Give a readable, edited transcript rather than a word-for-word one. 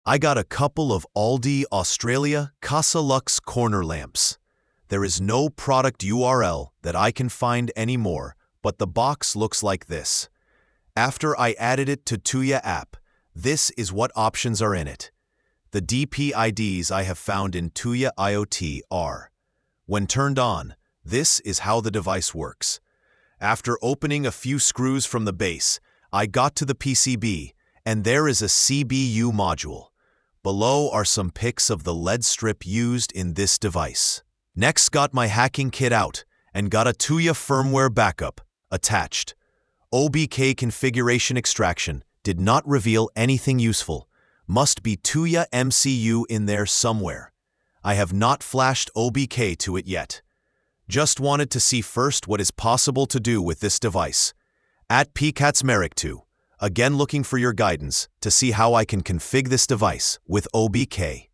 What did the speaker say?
I got a couple of Aldi Australia Casa Lux corner lamps. There is no product URL that I can find anymore, but the box looks like this. After I added it to Tuya app, this is what options are in it. The DPIDs I have found in Tuya IoT are. When turned on, this is how the device works. After opening a few screws from the base, I got to the PCB, and there is a CBU module. Below are some pics of the LED strip used in this device. Next, got my hacking kit out and got a Tuya firmware backup attached. OBK configuration extraction did not reveal anything useful. Must be Tuya MCU in there somewhere. I have not flashed OBK to it yet. Just wanted to see first what is possible to do with this device. At PCatsMeric2, again looking for your guidance to see how I can configure this device with OBK.